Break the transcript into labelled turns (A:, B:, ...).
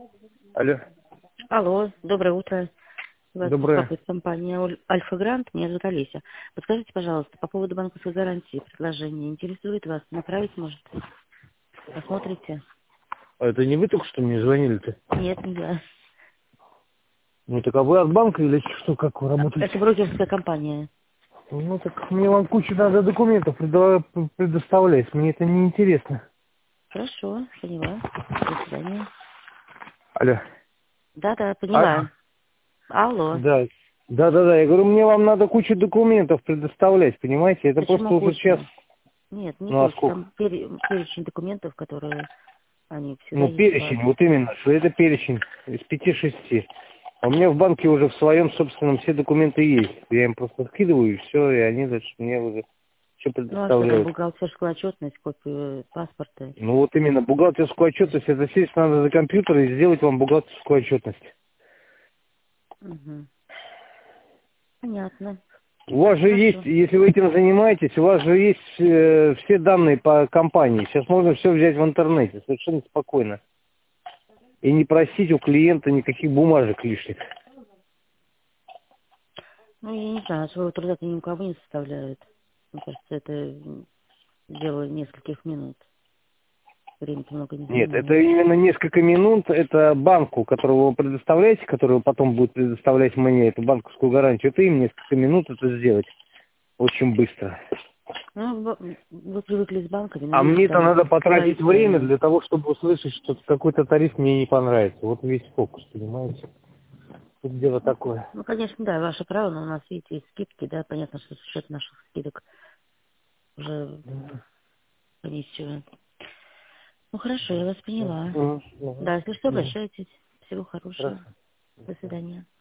A: Алло,
B: Алло, доброе утро. Вас
A: доброе.
B: беспокоит компания Альфа Грант. Меня зовут Олеся. Подскажите, пожалуйста, по поводу банковской гарантии предложение. Интересует вас? Направить, может? Посмотрите?
A: А это не вы только что мне звонили-то?
B: Нет, не я.
A: Ну так а вы от банка или что, как вы работаете?
B: Это брокерская компания.
A: Ну так мне вам кучу надо документов предоставлять, мне это не интересно.
B: Хорошо, поняла. До свидания.
A: Алло.
B: Да-да,
A: Алло.
B: поняла. Алло.
A: Да. Да, я говорю, мне вам надо кучу документов предоставлять, понимаете? Это просто
B: Почему
A: уже сейчас,
B: кучу? Нет, не
A: ну а
B: кучу.
A: сколько?
B: Там перечень документов, которые они всегда
A: Ну
B: есть у вас.
A: перечень, вот именно, что это перечень из 5-6. А у меня в банке уже в своем собственном все документы есть. Я им просто скидываю и все, и они дальше мне уже все
B: Ну а что там,
A: предоставляют.
B: бухгалтерскую отчетность, копию паспорта?
A: Ну вот именно бухгалтерскую отчетность, это сесть надо за компьютер и сделать вам бухгалтерскую отчетность.
B: Угу. Понятно.
A: У вас же есть,
B: Хорошо.
A: если вы этим занимаетесь, у вас же есть все данные по компании. Сейчас можно все взять в интернете, совершенно спокойно. И не просить у клиента никаких бумажек лишних.
B: Ну, я не знаю, своего труда-то ни у кого не составляют. Мне кажется, это дело нескольких минут. Времени много не
A: Нет, это
B: занимает.
A: именно несколько минут, это банку, которую вы предоставляете, которую потом будет предоставлять мне эту банковскую гарантию, это им несколько минут это сделать очень быстро.
B: Ну, вы привыкли с банками, но
A: А
B: есть
A: мне-то
B: там
A: надо потратить
B: свои
A: время
B: цены.
A: для того, чтобы услышать, что какой-то тариф мне не понравится. Вот весь фокус, понимаете? Тут дело такое.
B: Ну, конечно, да, ваше право, но у нас, видите, есть скидки, да, понятно, что с учетом наших скидок уже комиссию. Ну, хорошо, я вас поняла.
A: Мгм. Мгм.
B: Да, если что,
A: Мгм.
B: обращайтесь. Всего хорошего.
A: Хорошо.
B: До свидания.